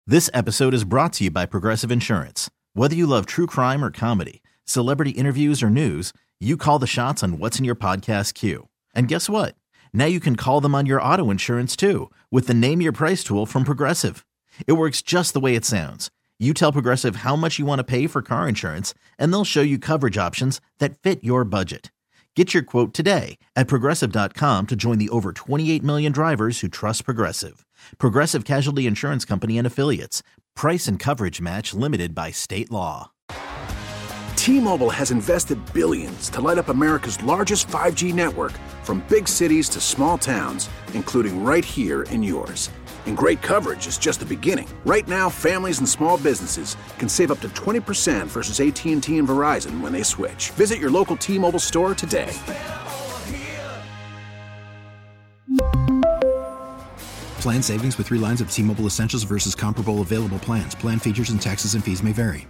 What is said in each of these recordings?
This episode is brought to you by Progressive Insurance. Whether you love true crime or comedy, celebrity interviews or news, you call the shots on what's in your podcast queue. And guess what? Now you can call them on your auto insurance too with the Name Your Price tool from Progressive. It works just the way it sounds. You tell Progressive how much you want to pay for car insurance, and they'll show you coverage options that fit your budget. Get your quote today at Progressive.com to join the over 28 million drivers who trust Progressive. Progressive Casualty Insurance Company and Affiliates. Price and coverage match limited by state law. T-Mobile has invested billions to light up America's largest 5G network, from big cities to small towns, including right here in yours. And great coverage is just the beginning. Right now, families and small businesses can save up to 20% versus AT&T and Verizon when they switch. Visit your local T-Mobile store today. Plan savings with 3 lines of T-Mobile Essentials versus comparable available plans. Plan features and taxes and fees may vary.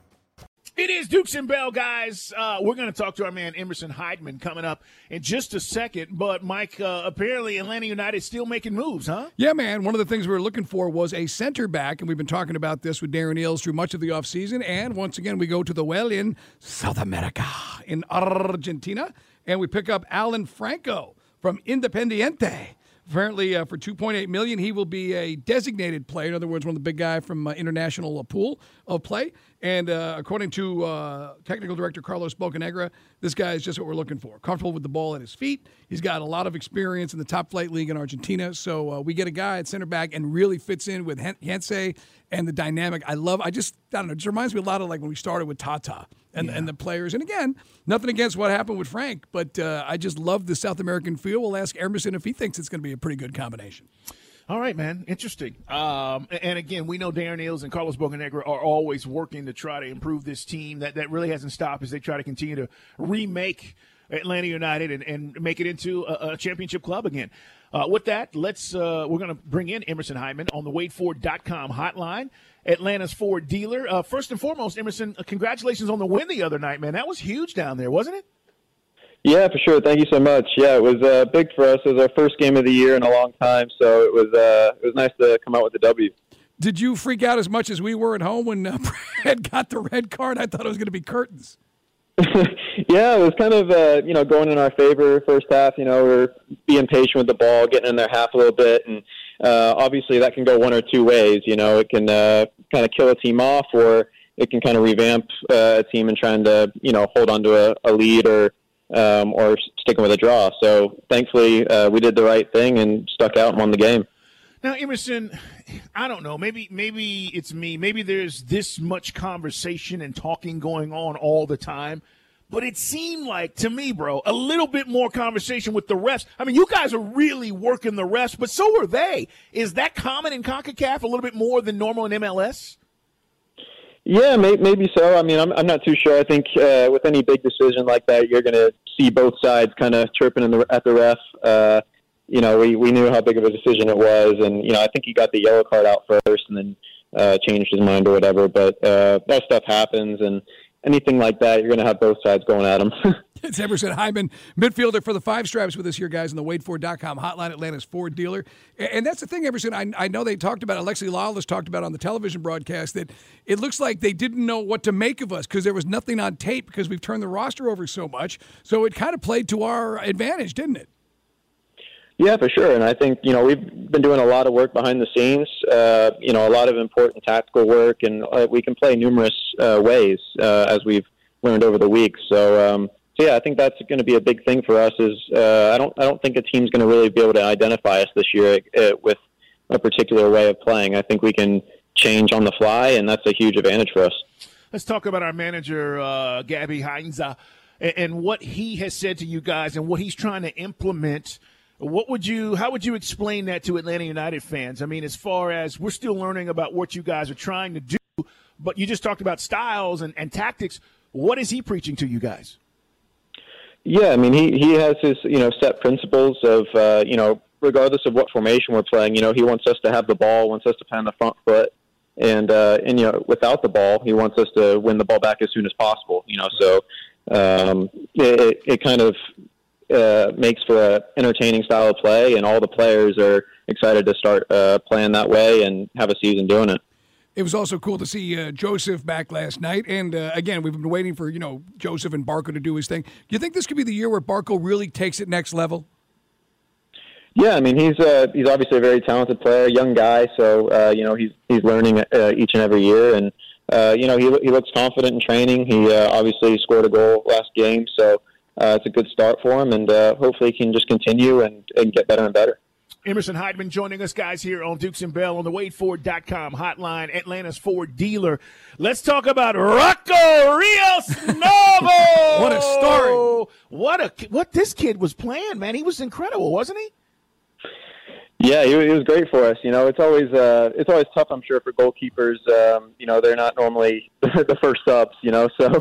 It is Dukes and Bell, guys. We're going to talk to our man Emerson Hyndman coming up in just a second. But, Mike, apparently Atlanta United still making moves, huh? Yeah, man. One of the things we were looking for was a center back, and we've been talking about this with Darren Eales through much of the offseason. And once again, we go to the well in South America, in Argentina, and we pick up Alan Franco from Independiente. Apparently, for $2.8 million, he will be a designated player. In other words, one of the big guy from international pool of play. And according to technical director Carlos Bocanegra, this guy is just what we're looking for. Comfortable with the ball at his feet. He's got a lot of experience in the top flight league in Argentina. So we get a guy at center back and really fits in with Hensei and the dynamic. I don't know, it just reminds me a lot of like when we started with Tata and the players. And again, nothing against what happened with Frank, but I just love the South American feel. We'll ask Emerson if he thinks it's going to be a pretty good combination. All right, man. Interesting. And again, we know Darren Eales and Carlos Bocanegra are always working to try to improve this team. That really hasn't stopped as they try to continue to remake Atlanta United and make it into a championship club again. With that, we're going to bring in Emerson Hyndman on the WadeFord.com hotline, Atlanta's Ford dealer. First and foremost, Emerson, congratulations on the win the other night, man. That was huge down there, wasn't it? Yeah, for sure. Thank you so much. Yeah, it was big for us. It was our first game of the year in a long time, so it was nice to come out with the W. Did you freak out as much as we were at home when Brad got the red card? I thought it was going to be curtains. Yeah, it was kind of going in our favor first half. We were being patient with the ball, getting in their half a little bit, and obviously that can go one or two ways. It can kind of kill a team off, or it can kind of revamp a team and trying to hold on to a lead or sticking with a draw. So thankfully we did the right thing and stuck out and won the game. Now, Emerson, I don't know. Maybe it's me. Maybe there's this much conversation and talking going on all the time. But it seemed like, to me, bro, a little bit more conversation with the refs. I mean, you guys are really working the refs, but so are they. Is that common in CONCACAF a little bit more than normal in MLS? Yeah, maybe so. I mean, I'm not too sure. I think with any big decision like that, you're going to see both sides kind of chirping at the ref. We knew how big of a decision it was, and I think he got the yellow card out first and then changed his mind or whatever. But that stuff happens, and anything like that, you're going to have both sides going at him. It's Emerson Hyndman, midfielder for the Five Stripes, with us here, guys, on the WadeFord.com hotline, Atlanta's Ford dealer. And that's the thing, Emerson, I know they talked about, Alexi Lawless talked about on the television broadcast, that it looks like they didn't know what to make of us because there was nothing on tape because we've turned the roster over so much. So it kind of played to our advantage, didn't it? Yeah, for sure. And I think, we've been doing a lot of work behind the scenes, a lot of important tactical work, and we can play numerous ways as we've learned over the weeks. So yeah, I think that's going to be a big thing for us is I don't think a team's going to really be able to identify us this year with a particular way of playing. I think we can change on the fly, and that's a huge advantage for us. Let's talk about our manager, Gabby Heinze, and what he has said to you guys and what he's trying to implement. How would you explain that to Atlanta United fans? I mean, as far as we're still learning about what you guys are trying to do, but you just talked about styles and tactics. What is he preaching to you guys? Yeah, I mean, he has his, set principles of, regardless of what formation we're playing, he wants us to have the ball, wants us to play on the front foot. And without the ball, he wants us to win the ball back as soon as possible, So it kind of makes for an entertaining style of play, and all the players are excited to start playing that way and have a season doing it. It was also cool to see Joseph back last night. And, again, we've been waiting for, Joseph and Barco to do his thing. Do you think this could be the year where Barco really takes it next level? Yeah, I mean, he's obviously a very talented player, young guy. So, he's learning each and every year. And, he looks confident in training. He obviously scored a goal last game. So it's a good start for him. And hopefully he can just continue and get better and better. Emerson Hyndman joining us, guys, here on Dukes and Bell on the WadeFord.com hotline, Atlanta's Ford dealer. Let's talk about Rocco Rios Novo. What a story. What this kid was playing, man. He was incredible, wasn't he? Yeah, he was great for us. It's always tough, I'm sure, for goalkeepers. They're not normally the first subs. So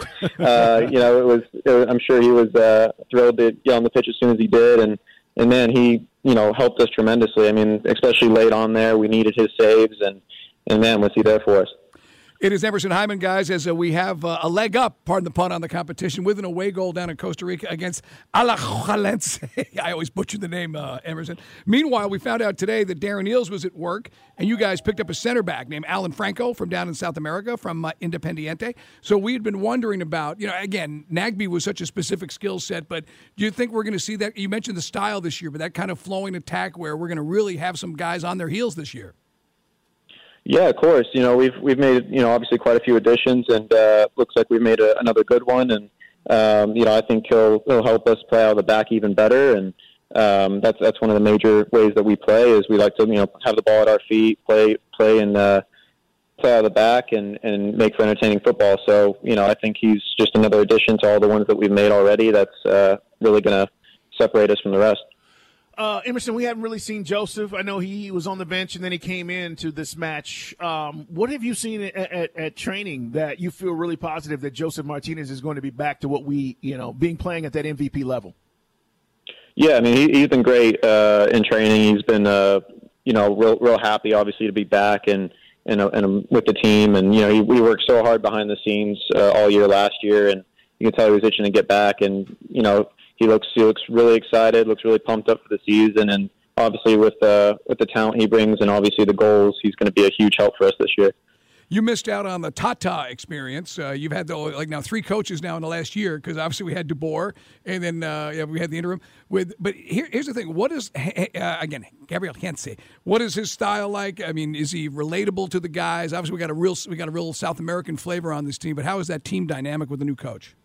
I'm sure he was thrilled to get on the pitch as soon as he did, and man, he helped us tremendously. I mean, especially late on there, we needed his saves, and man, was he there for us. It is Emerson Hyndman, guys, as we have a leg up, pardon the pun, on the competition with an away goal down in Costa Rica against Alajuelense. I always butcher the name, Emerson. Meanwhile, we found out today that Darren Eales was at work, and you guys picked up a center back named Alan Franco from down in South America, from Independiente. So we had been wondering about, again, Nagbe was such a specific skill set, but do you think we're going to see that? You mentioned the style this year, but that kind of flowing attack where we're going to really have some guys on their heels this year? Yeah, of course. We've made obviously quite a few additions, and looks like we've made another good one. And I think he'll help us play out of the back even better. And that's one of the major ways that we play is we like to have the ball at our feet, play and play out of the back, and make for entertaining football. So I think he's just another addition to all the ones that we've made already. That's really going to separate us from the rest. Emerson, we haven't really seen Joseph. I know he was on the bench and then he came into this match. What have you seen at training that you feel really positive that Joseph Martinez is going to be back to what we, being playing at that MVP level? Yeah, I mean, he's been great in training. He's been, real happy, obviously, to be back and with the team. And, we worked so hard behind the scenes all year last year, and you can tell he was itching to get back. And, he looks really excited, looks really pumped up for the season, and obviously with the talent he brings and obviously the goals, he's going to be a huge help for us this year. You missed out on the Tata experience. You've had now 3 coaches now in the last year, because obviously we had DeBoer, and then we had the interim. But here's the thing: what is again Gabriel Heinze? What is his style like? I mean, is he relatable to the guys? Obviously, we got a real South American flavor on this team. But how is that team dynamic with the new coach?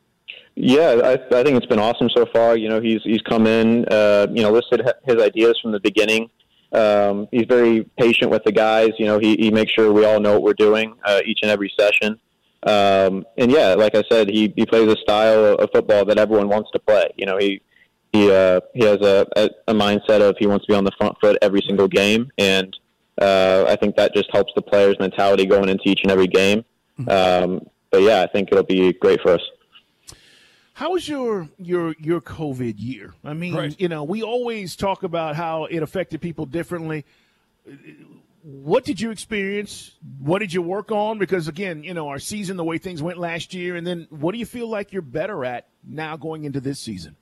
Yeah, I think it's been awesome so far. He's come in, listed his ideas from the beginning. He's very patient with the guys. He makes sure we all know what we're doing each and every session. And yeah, like I said, he plays a style of football that everyone wants to play. He has a mindset of he wants to be on the front foot every single game, and I think that just helps the players' mentality going into each and every game. But yeah, I think it'll be great for us. How was your COVID year? I mean, right. We always talk about how it affected people differently. What did you experience? What did you work on? Because, again, our season, the way things went last year, and then what do you feel like you're better at now going into this season?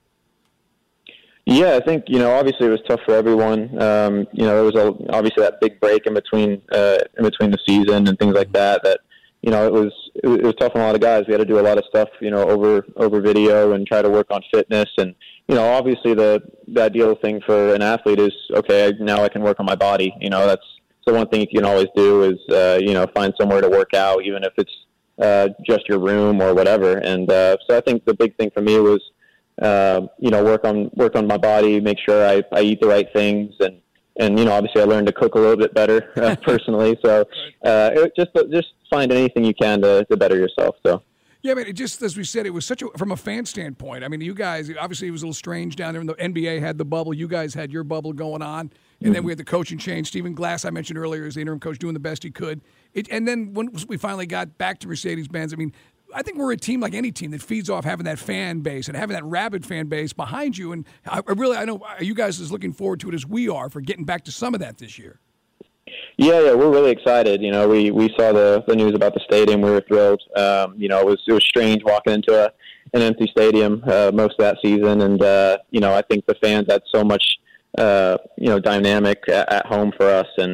Yeah, I think, obviously it was tough for everyone. There was obviously that big break in between the season and things like that it was tough on a lot of guys. We had to do a lot of stuff, over video and try to work on fitness. And, obviously the ideal thing for an athlete is, okay, now I can work on my body. That's the one thing you can always do is, find somewhere to work out, even if it's just your room or whatever. And so I think the big thing for me was, work on my body, make sure I eat the right things. And obviously I learned to cook a little bit better personally. So just find anything you can to better yourself. So. Yeah, but just as we said, it was from a fan standpoint. I mean, you guys, obviously it was a little strange down there. The NBA had the bubble. You guys had your bubble going on. And then we had the coaching change. Stephen Glass, I mentioned earlier, is the interim coach doing the best he could. And then when we finally got back to Mercedes-Benz, I mean, I think we're a team like any team that feeds off having that fan base and having that rabid fan base behind you. And I know you guys is looking forward to it as we are for getting back to some of that this year. Yeah, we're really excited. We saw the news about the stadium. We were thrilled. It was strange walking into an empty stadium most of that season. And, I think the fans had so much, dynamic at home for us. And,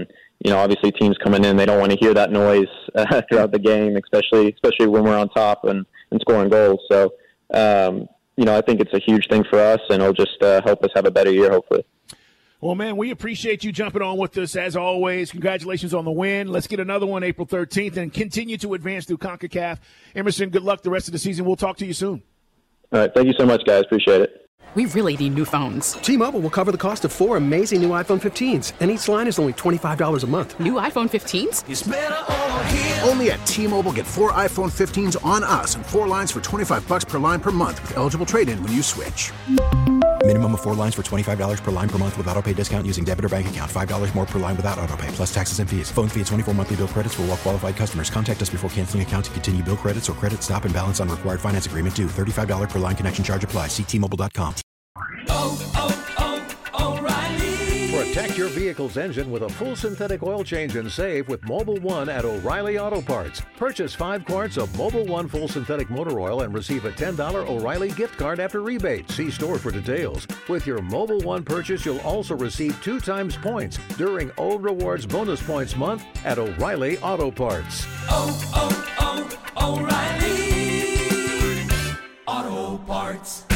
obviously teams coming in, they don't want to hear that noise throughout the game, especially when we're on top and scoring goals. So, I think it's a huge thing for us, and it'll just help us have a better year, hopefully. Well, man, we appreciate you jumping on with us as always. Congratulations on the win. Let's get another one April 13th and continue to advance through CONCACAF. Emerson, good luck the rest of the season. We'll talk to you soon. All right. Thank you so much, guys. Appreciate it. We really need new phones. T-Mobile will cover the cost of 4 amazing new iPhone 15s, and each line is only $25 a month. New iPhone 15s? It's better over here. Only at T-Mobile, get 4 iPhone 15s on us and 4 lines for $25 per line per month with eligible trade-in when you switch. Minimum of 4 lines for $25 per line per month with autopay discount using debit or bank account. $5 more per line without autopay, plus taxes and fees. Phone fee at 24 monthly bill credits for well-qualified customers. Contact us before canceling account to continue bill credits or credit stop and balance on required finance agreement due. $35 per line connection charge applies. See T-Mobile.com. O'Reilly. Protect your vehicle's engine with a full synthetic oil change and save with Mobil 1 at O'Reilly Auto Parts. Purchase 5 quarts of Mobil 1 full synthetic motor oil and receive a $10 O'Reilly gift card after rebate. See store for details. With your Mobil 1 purchase, you'll also receive 2 times points during O Rewards Bonus Points Month at O'Reilly Auto Parts. O'Reilly Auto Parts.